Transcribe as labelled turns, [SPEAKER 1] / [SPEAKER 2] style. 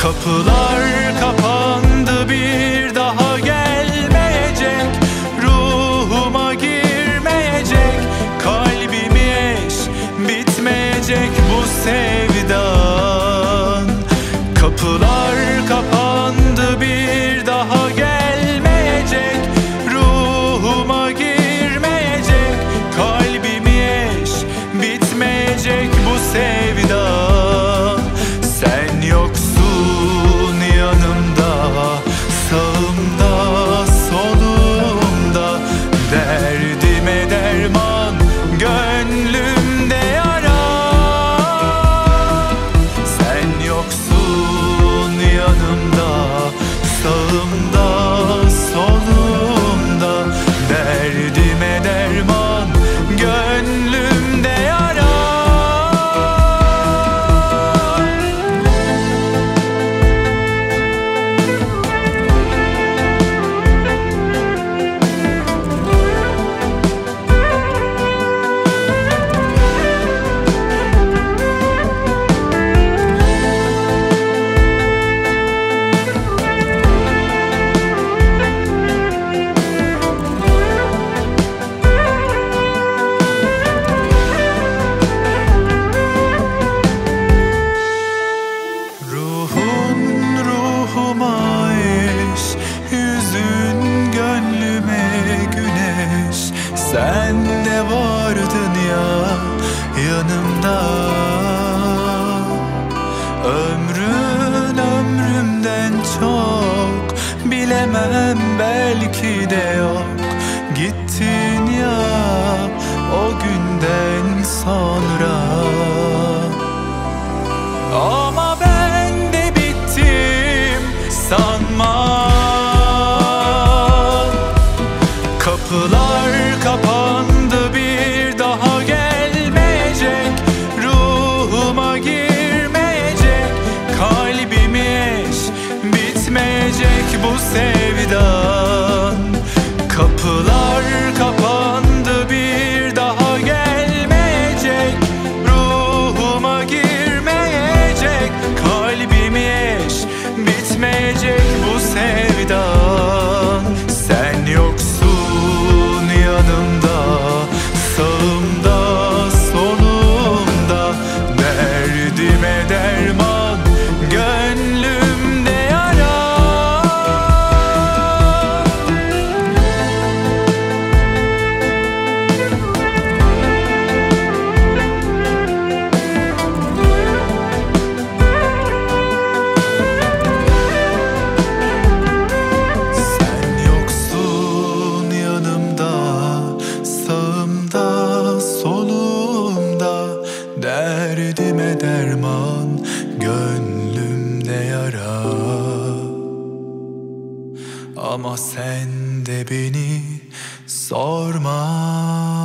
[SPEAKER 1] Kapılar kapandı, bir daha gelmeyecek. Ruhuma girmeyecek, kalbimi eş bitmeyecek bu sevdan. Kapılar kapandı, bir daha gelmeyecek. Ruhuma girmeyecek, kalbimi eş bitmeyecek bu sevdan. Sen yoksun yanımda, sağımda solumda, derdime derman, gönlümde yara. Sen yoksun yanımda, sağımda solumda, derdime derman, gönlümde yara. Ruhuma eş, yüzün gönlüme güneş. Sen de vardın ya yanımda. Ömrümden çok, bilemem belki de yok. Gittin ya o günden sonra. Ama ben de bittim sanma. Kapılar kapandı, bir daha gelmeyecek. Ruhuma girmeyecek, kalbimi eş bitmeyecek bu sevdan. Kapılar kapandı, bir daha gelmeyecek. Ruhuma girmeyecek, kalbimi eş bitmeyecek bu sevdan. Sen yoksun yanımda, sağımda solumda, derdime derman, gönlümde yara. Sen yoksun yanımda, sağımda solumda, derdime derman, gönlümde yara. Ama sen de beni sorma.